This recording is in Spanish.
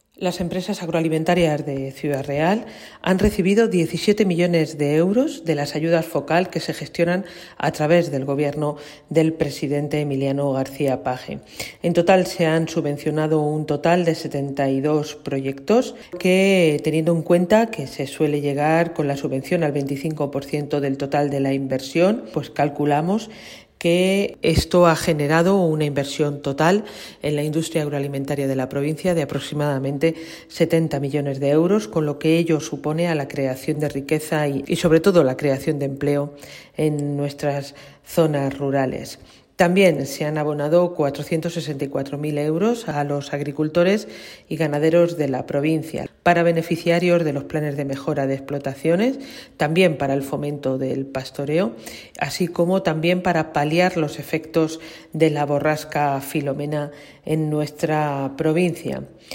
Las empresas agroalimentarias de Ciudad Real han recibido 17 millones de euros de las ayudas FOCAL que se gestionan a través del gobierno del presidente Emiliano García Paje. En total se han subvencionado un total de 72 proyectos que, teniendo en cuenta que se suele llegar con la subvención al 25% del total de la inversión, pues calculamos que esto ha generado una inversión total en la industria agroalimentaria de la provincia de aproximadamente 70 millones de euros, con lo que ello supone a la creación de riqueza y sobre todo la creación de empleo en nuestras zonas rurales. También se han abonado 464.000 euros a los agricultores y ganaderos de la provincia para beneficiarios de los planes de mejora de explotaciones, también para el fomento del pastoreo, así como también para paliar los efectos de la borrasca Filomena en nuestra provincia.